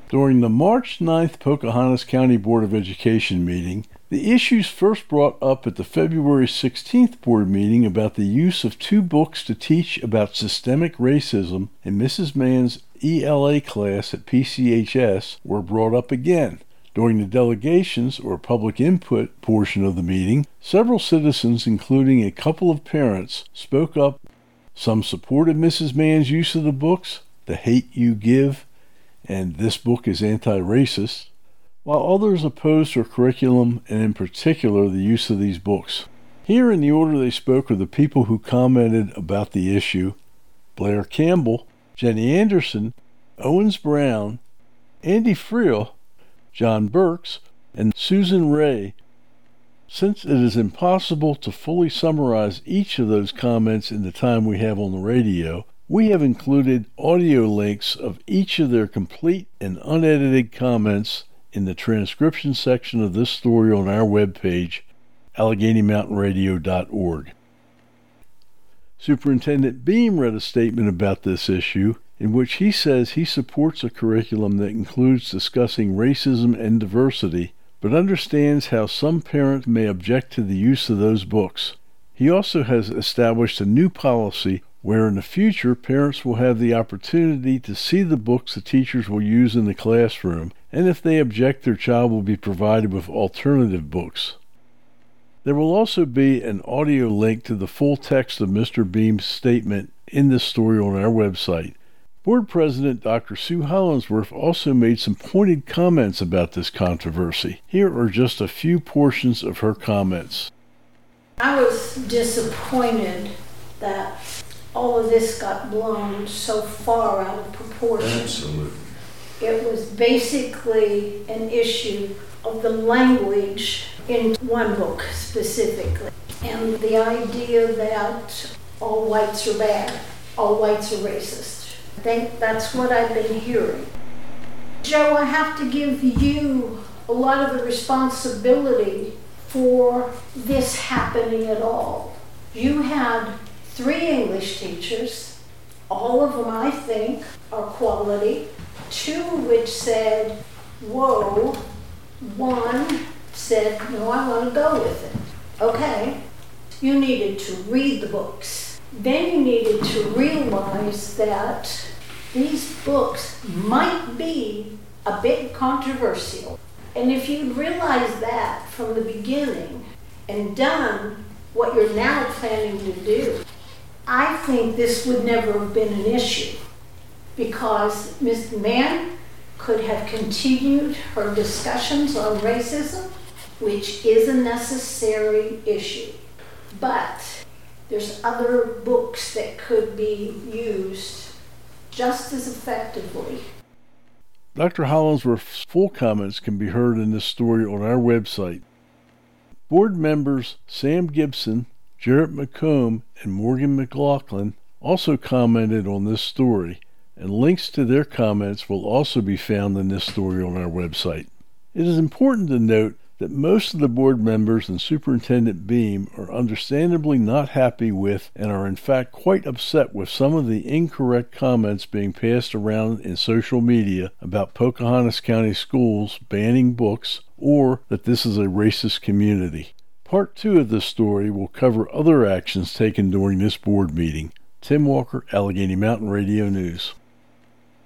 During the March 9th Pocahontas County Board of Education meeting, the issues first brought up at the February 16th board meeting about the use of 2 books to teach about systemic racism in Mrs. Mann's ELA class at PCHS were brought up again. During the delegations or public input portion of the meeting, several citizens, including a couple of parents, spoke up. Some supported Mrs. Mann's use of the books, The Hate You Give, and This Book is Anti-Racist, while others opposed her curriculum and in particular the use of these books. Here in the order they spoke are the people who commented about the issue: Blair Campbell, Jenny Anderson, Owens Brown, Andy Friel, John Burks, and Susan Ray. Since it is impossible to fully summarize each of those comments in the time we have on the radio, we have included audio links of each of their complete and unedited comments in the transcription section of this story on our webpage, AlleghenyMountainRadio.org. Superintendent Beam read a statement about this issue in which he says he supports a curriculum that includes discussing racism and diversity, but understands how some parents may object to the use of those books. He also has established a new policy where in the future parents will have the opportunity to see the books the teachers will use in the classroom, and if they object, their child will be provided with alternative books. There will also be an audio link to the full text of Mr. Beam's statement in this story on our website. Board President Dr. Sue Hollingsworth also made some pointed comments about this controversy. Here are just a few portions of her comments. I was disappointed that all of this got blown so far out of proportion. Absolutely. It was basically an issue of the language in one book specifically, and the idea that all whites are bad, all whites are racist. I think that's what I've been hearing. Joe, I have to give you a lot of the responsibility for this happening at all. You had 3 English teachers, all of them I think are quality, 2 which said, whoa, 1 said, no, I want to go with it. Okay, you needed to read the books. Then you needed to realize that these books might be a bit controversial. And if you'd realized that from the beginning and done what you're now planning to do, I think this would never have been an issue, because Ms. Mann could have continued her discussions on racism, which is a necessary issue. But there's other books that could be used just as effectively. Dr. Hollingsworth's full comments can be heard in this story on our website. Board members Sam Gibson, Jarrett McComb, and Morgan McLaughlin also commented on this story, and links to their comments will also be found in this story on our website. It is important to note that most of the board members and Superintendent Beam are understandably not happy with and are in fact quite upset with some of the incorrect comments being passed around in social media about Pocahontas County schools banning books or that this is a racist community. Part 2 of this story will cover other actions taken during this board meeting. Tim Walker, Allegheny Mountain Radio News.